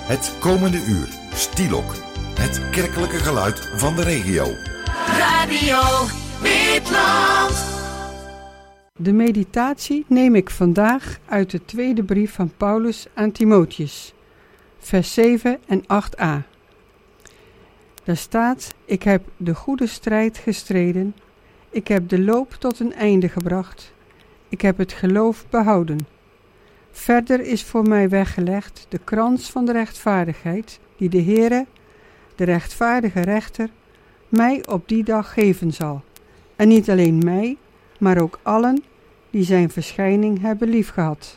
Het komende uur, Stielok. Het kerkelijke geluid van de regio. Radio Witland. De meditatie neem ik vandaag uit de tweede brief van Paulus aan Timotheus, vers 7 en 8a. Daar staat: ik heb de goede strijd gestreden, ik heb de loop tot een einde gebracht, ik heb het geloof behouden. Verder is voor mij weggelegd de krans van de rechtvaardigheid, die de Heere, de rechtvaardige rechter, mij op die dag geven zal. En niet alleen mij, maar ook allen die zijn verschijning hebben liefgehad.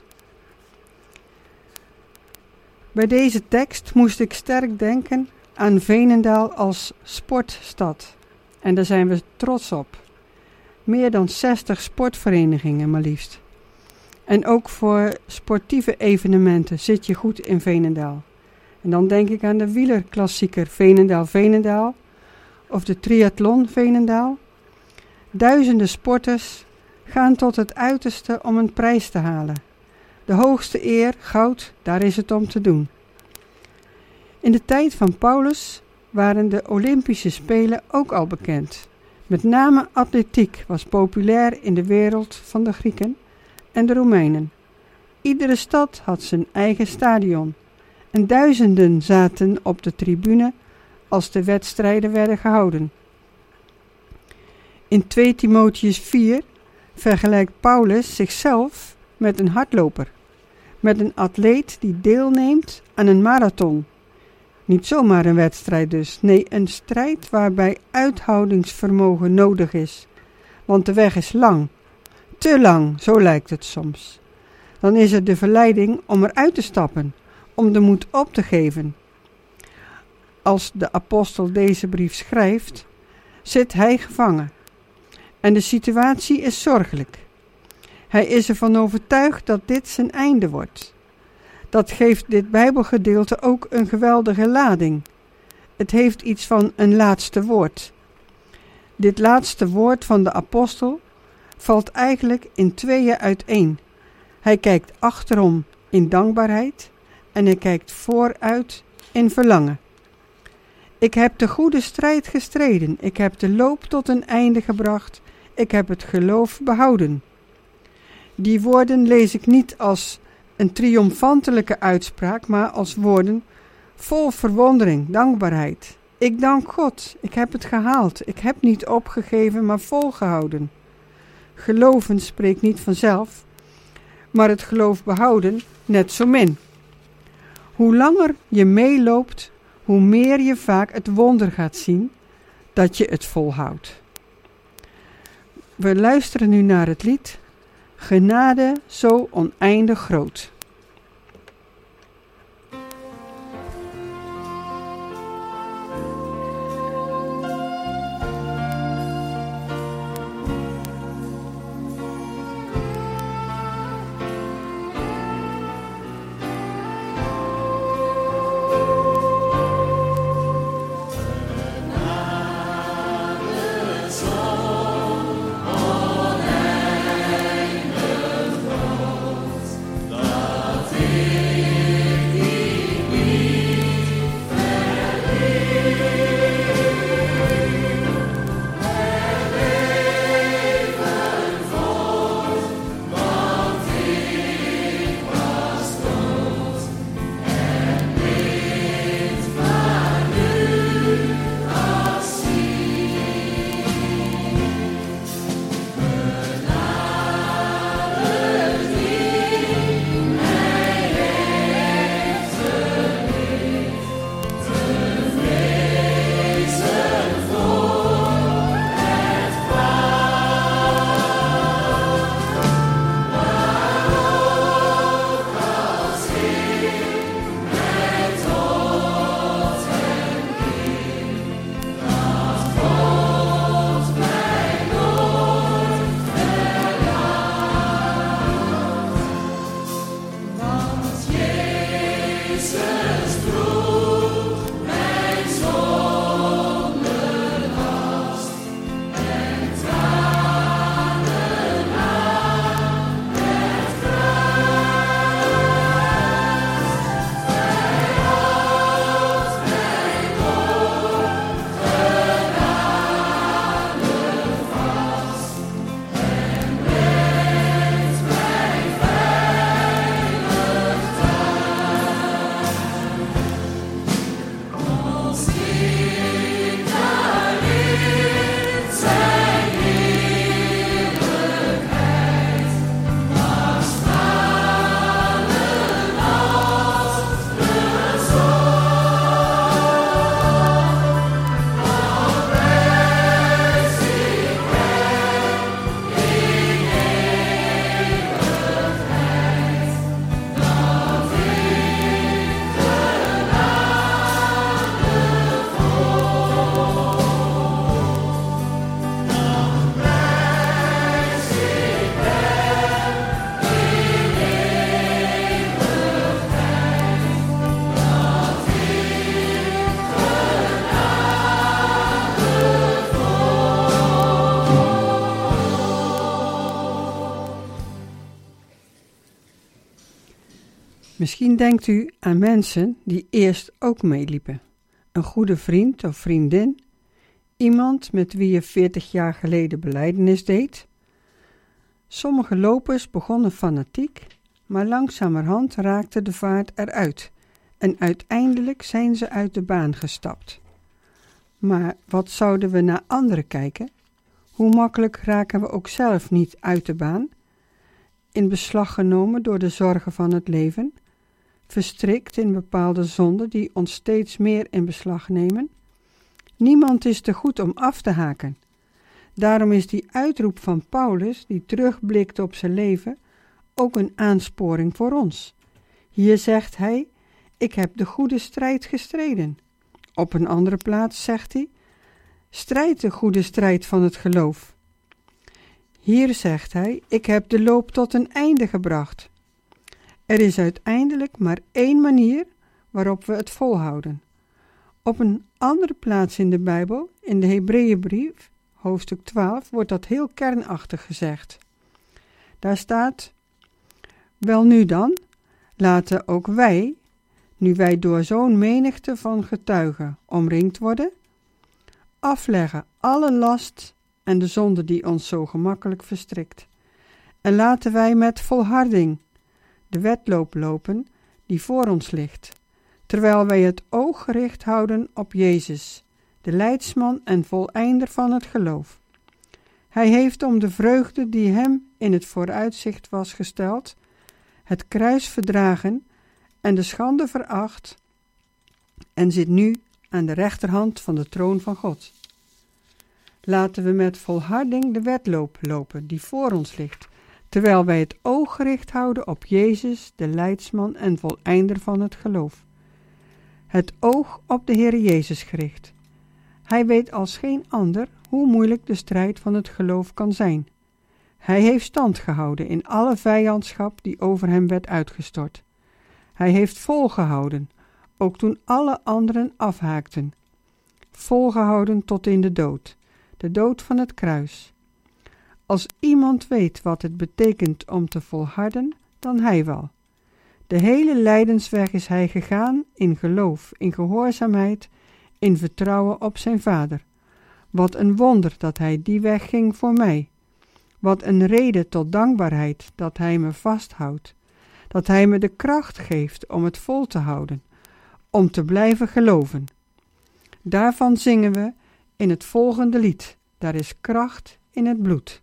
Bij deze tekst moest ik sterk denken aan Veenendaal als sportstad. En daar zijn we trots op. Meer dan 60 sportverenigingen maar liefst. En ook voor sportieve evenementen zit je goed in Veenendaal. En dan denk ik aan de wielerklassieker Veenendaal-Veenendaal of de triathlon Veenendaal. Duizenden sporters gaan tot het uiterste om een prijs te halen. De hoogste eer, goud, daar is het om te doen. In de tijd van Paulus waren de Olympische Spelen ook al bekend. Met name atletiek was populair in de wereld van de Grieken en de Romeinen. Iedere stad had zijn eigen stadion en duizenden zaten op de tribune als de wedstrijden werden gehouden. In 2 Timotheus 4 vergelijkt Paulus zichzelf met een hardloper, met een atleet die deelneemt aan een marathon. Niet zomaar een wedstrijd dus, nee, een strijd waarbij uithoudingsvermogen nodig is, want de weg is lang, te lang, zo lijkt het soms. Dan is er de verleiding om eruit te stappen, om de moed op te geven. Als de apostel deze brief schrijft, zit hij gevangen. En de situatie is zorgelijk. Hij is ervan overtuigd dat dit zijn einde wordt. Dat geeft dit Bijbelgedeelte ook een geweldige lading. Het heeft iets van een laatste woord. Dit laatste woord van de apostel valt eigenlijk in 2 uiteen. Hij kijkt achterom in dankbaarheid en hij kijkt vooruit in verlangen. Ik heb de goede strijd gestreden, ik heb de loop tot een einde gebracht, ik heb het geloof behouden. Die woorden lees ik niet als een triomfantelijke uitspraak, maar als woorden vol verwondering, dankbaarheid. Ik dank God, ik heb het gehaald, ik heb niet opgegeven, maar volgehouden. Geloven spreekt niet vanzelf, maar het geloof behouden net zo min. Hoe langer je meeloopt, hoe meer je vaak het wonder gaat zien dat je het volhoudt. We luisteren nu naar het lied Genade zo oneindig groot. Misschien denkt u aan mensen die eerst ook meeliepen. Een goede vriend of vriendin, iemand met wie je 40 jaar geleden belijdenis deed. Sommige lopers begonnen fanatiek, maar langzamerhand raakte de vaart eruit en uiteindelijk zijn ze uit de baan gestapt. Maar wat zouden we naar anderen kijken? Hoe makkelijk raken we ook zelf niet uit de baan? In beslag genomen door de zorgen van het leven? Verstrikt in bepaalde zonden die ons steeds meer in beslag nemen? Niemand is te goed om af te haken. Daarom is die uitroep van Paulus, die terugblikt op zijn leven, ook een aansporing voor ons. Hier zegt hij, ik heb de goede strijd gestreden. Op een andere plaats zegt hij, strijd de goede strijd van het geloof. Hier zegt hij, ik heb de loop tot een einde gebracht. Er is uiteindelijk maar één manier waarop we het volhouden. Op een andere plaats in de Bijbel, in de Hebreeënbrief, hoofdstuk 12, wordt dat heel kernachtig gezegd. Daar staat, welnu dan, laten ook wij, nu wij door zo'n menigte van getuigen omringd worden, afleggen alle last en de zonde die ons zo gemakkelijk verstrikt. En laten wij met volharding de wedloop lopen die voor ons ligt, terwijl wij het oog gericht houden op Jezus, de leidsman en voleinder van het geloof. Hij heeft om de vreugde die hem in het vooruitzicht was gesteld, het kruis verdragen en de schande veracht en zit nu aan de rechterhand van de troon van God. Laten we met volharding de wedloop lopen die voor ons ligt, terwijl wij het oog gericht houden op Jezus, de leidsman en voleinder van het geloof. Het oog op de Heer Jezus gericht. Hij weet als geen ander hoe moeilijk de strijd van het geloof kan zijn. Hij heeft stand gehouden in alle vijandschap die over hem werd uitgestort. Hij heeft volgehouden, ook toen alle anderen afhaakten. Volgehouden tot in de dood van het kruis. Als iemand weet wat het betekent om te volharden, dan hij wel. De hele lijdensweg is hij gegaan in geloof, in gehoorzaamheid, in vertrouwen op zijn Vader. Wat een wonder dat hij die weg ging voor mij. Wat een reden tot dankbaarheid dat hij me vasthoudt. Dat hij me de kracht geeft om het vol te houden, om te blijven geloven. Daarvan zingen we in het volgende lied. Daar is kracht in het bloed.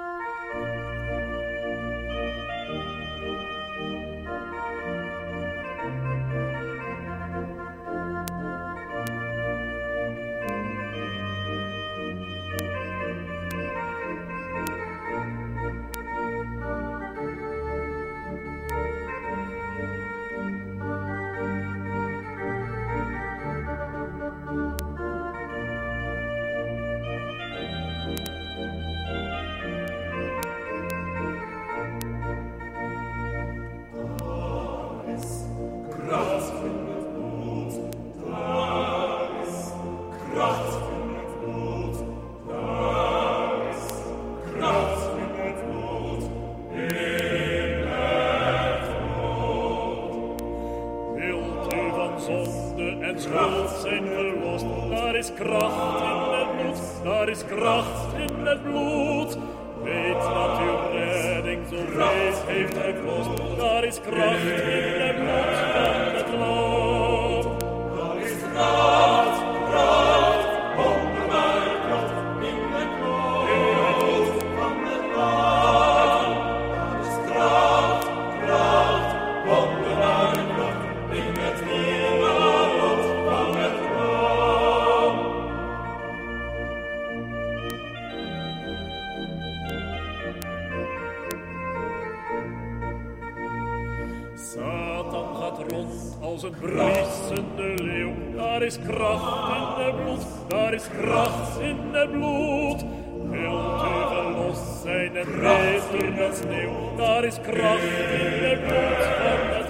Als een briesende leeuw, daar is kracht in het bloed, daar is kracht in het bloed. Wilt u verlost zijn en beter dan sneeuw, daar is kracht in het bloed van het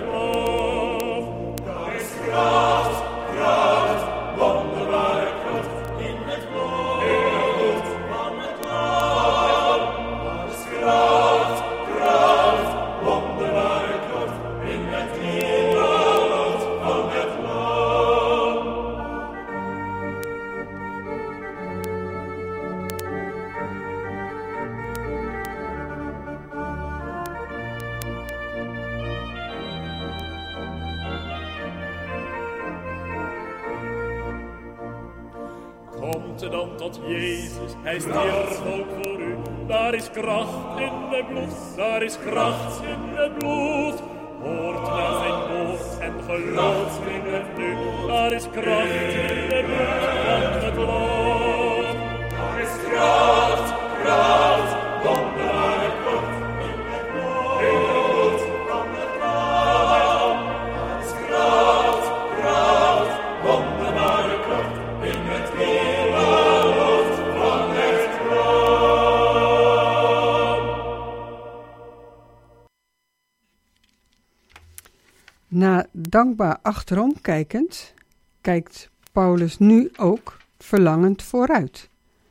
lam. Daar is kracht, kracht, wonderbare kracht in het bloed van het lam. Daar is kracht, kracht, wonderbare kracht in het bloed. Komt dan tot Jezus, hij stierf ook voor u. Daar is kracht in het bloed, daar is kracht in het bloed. Hoort naar zijn woord en geloof in het nu. Daar is kracht in het bloed van het land. Daar is kracht, kracht, wonderbare kracht in het bloed van het land. Daar is kracht, kracht, wonderbare kracht in het bloed van het land. Na dankbaar achterom kijkend, kijkt Paulus nu ook verlangend vooruit.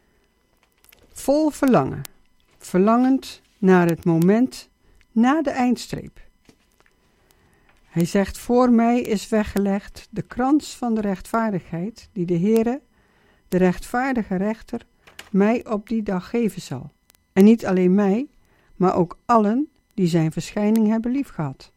Vol verlangen, verlangend naar het moment na de eindstreep. Hij zegt, voor mij is weggelegd de krans van de rechtvaardigheid die de Heere, de rechtvaardige rechter, mij op die dag geven zal. En niet alleen mij, maar ook allen die zijn verschijning hebben liefgehad.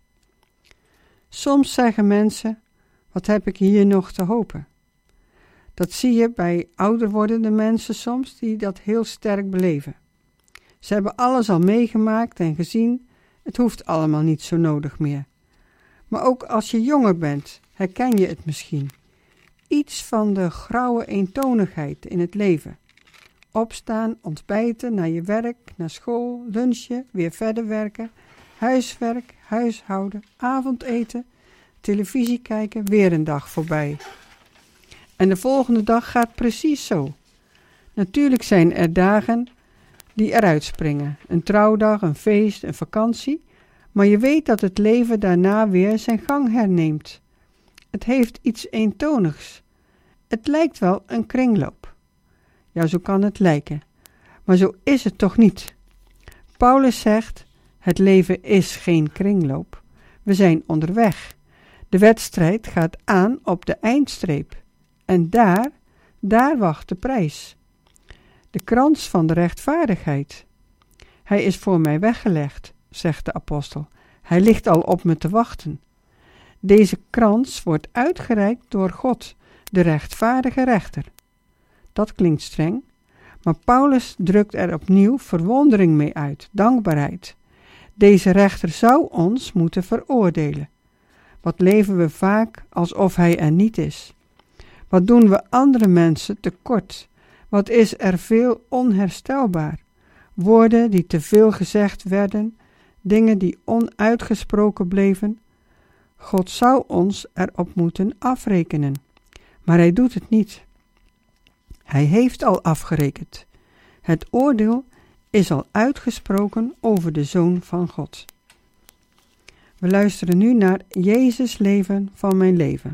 Soms zeggen mensen, wat heb ik hier nog te hopen? Dat zie je bij ouder wordende mensen soms die dat heel sterk beleven. Ze hebben alles al meegemaakt en gezien, het hoeft allemaal niet zo nodig meer. Maar ook als je jonger bent, herken je het misschien. Iets van de grauwe eentonigheid in het leven. Opstaan, ontbijten, naar je werk, naar school, lunchen, weer verder werken, huiswerk, huishouden, avondeten, televisie kijken, weer een dag voorbij. En de volgende dag gaat precies zo. Natuurlijk zijn er dagen die eruit springen. Een trouwdag, een feest, een vakantie. Maar je weet dat het leven daarna weer zijn gang herneemt. Het heeft iets eentonigs. Het lijkt wel een kringloop. Ja, zo kan het lijken. Maar zo is het toch niet. Paulus zegt, het leven is geen kringloop. We zijn onderweg. De wedstrijd gaat aan op de eindstreep. En daar wacht de prijs. De krans van de rechtvaardigheid. Hij is voor mij weggelegd, zegt de apostel. Hij ligt al op me te wachten. Deze krans wordt uitgereikt door God, de rechtvaardige rechter. Dat klinkt streng, maar Paulus drukt er opnieuw verwondering mee uit, dankbaarheid. Deze rechter zou ons moeten veroordelen. Wat leven we vaak alsof hij er niet is? Wat doen we andere mensen tekort? Wat is er veel onherstelbaar? Woorden die te veel gezegd werden, dingen die onuitgesproken bleven. God zou ons erop moeten afrekenen, maar hij doet het niet. Hij heeft al afgerekend. Het oordeel is al uitgesproken over de Zoon van God. We luisteren nu naar Jezus leven van mijn leven.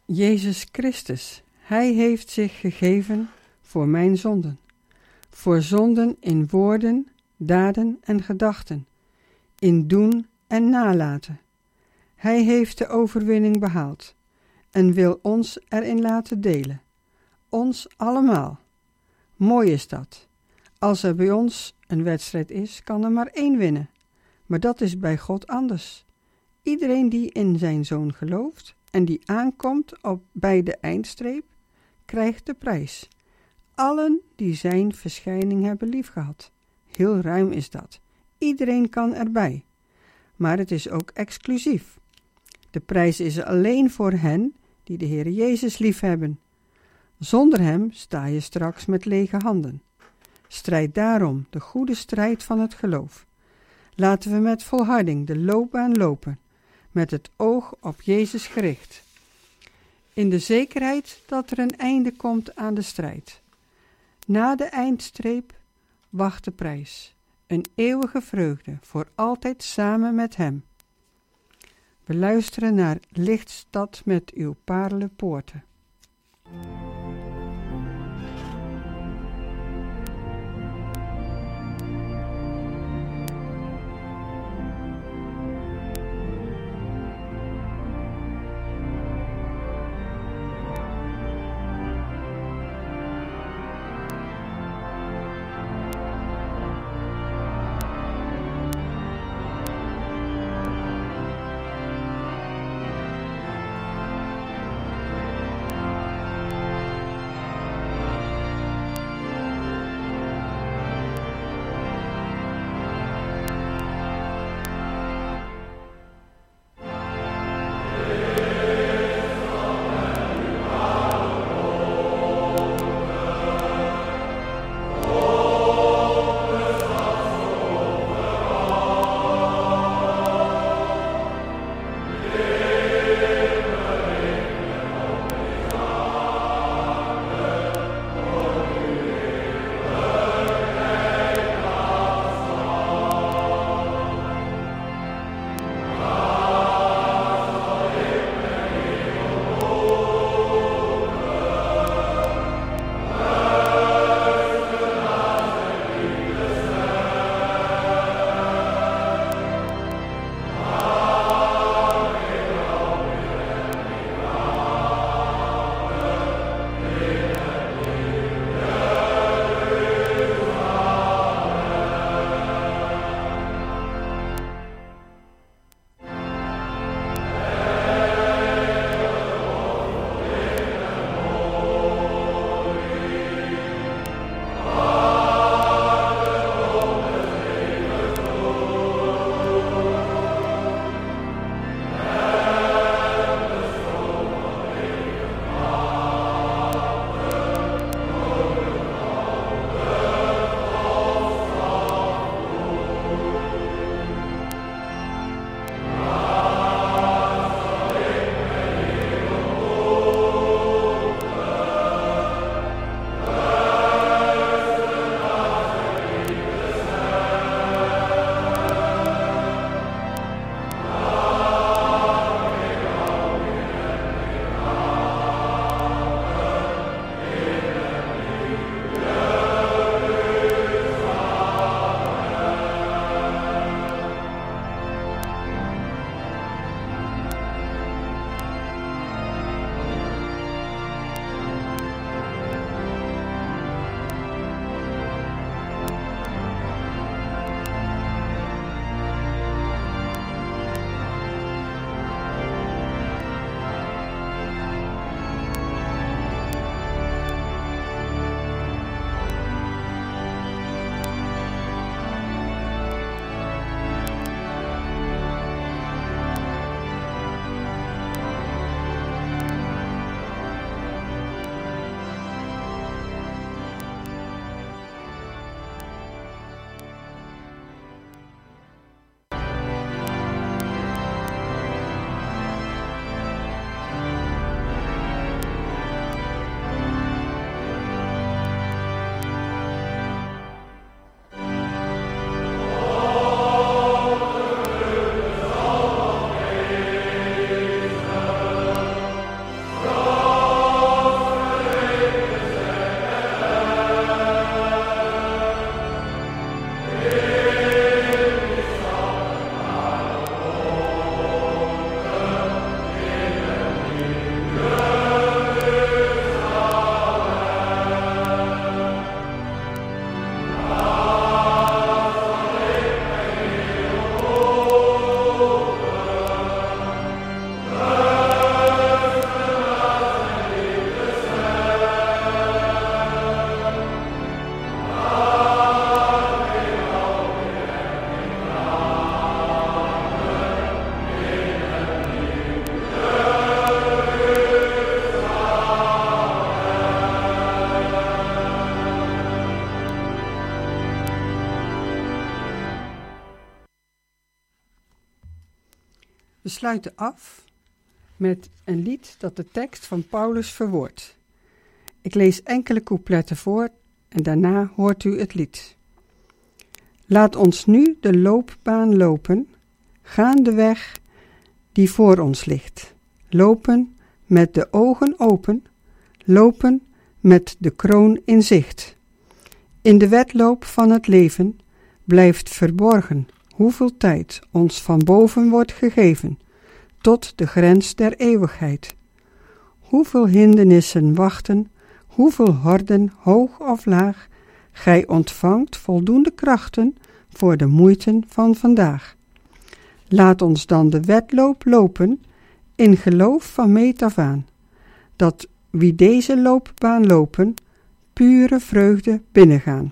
Jezus Christus, Hij heeft zich gegeven voor mijn zonden. Voor zonden in woorden, daden en gedachten, in doen en nalaten. Hij heeft de overwinning behaald en wil ons erin laten delen. Ons allemaal. Mooi is dat. Als er bij ons een wedstrijd is, kan er maar 1 winnen. Maar dat is bij God anders. Iedereen die in zijn Zoon gelooft en die aankomt bij de eindstreep, krijgt de prijs. Allen die zijn verschijning hebben liefgehad. Heel ruim is dat. Iedereen kan erbij. Maar het is ook exclusief. De prijs is alleen voor hen die de Heer Jezus liefhebben. Zonder hem sta je straks met lege handen. Strijd daarom de goede strijd van het geloof. Laten we met volharding de loopbaan lopen, met het oog op Jezus gericht. In de zekerheid dat er een einde komt aan de strijd. Na de eindstreep wacht de prijs, een eeuwige vreugde voor altijd samen met hem. We luisteren naar Lichtstad met uw paarlenpoorten. We sluiten af met een lied dat de tekst van Paulus verwoordt. Ik lees enkele coupletten voor en daarna hoort u het lied. Laat ons nu de loopbaan lopen, gaan de weg die voor ons ligt. Lopen met de ogen open, lopen met de kroon in zicht. In de wedloop van het leven blijft verborgen hoeveel tijd ons van boven wordt gegeven, tot de grens der eeuwigheid. Hoeveel hindernissen wachten, hoeveel horden hoog of laag, gij ontvangt voldoende krachten voor de moeiten van vandaag. Laat ons dan de wedloop lopen, in geloof van meet af aan, dat wie deze loopbaan lopen, pure vreugde binnengaan.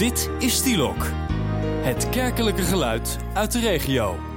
Dit is Stielok, het kerkelijke geluid uit de regio.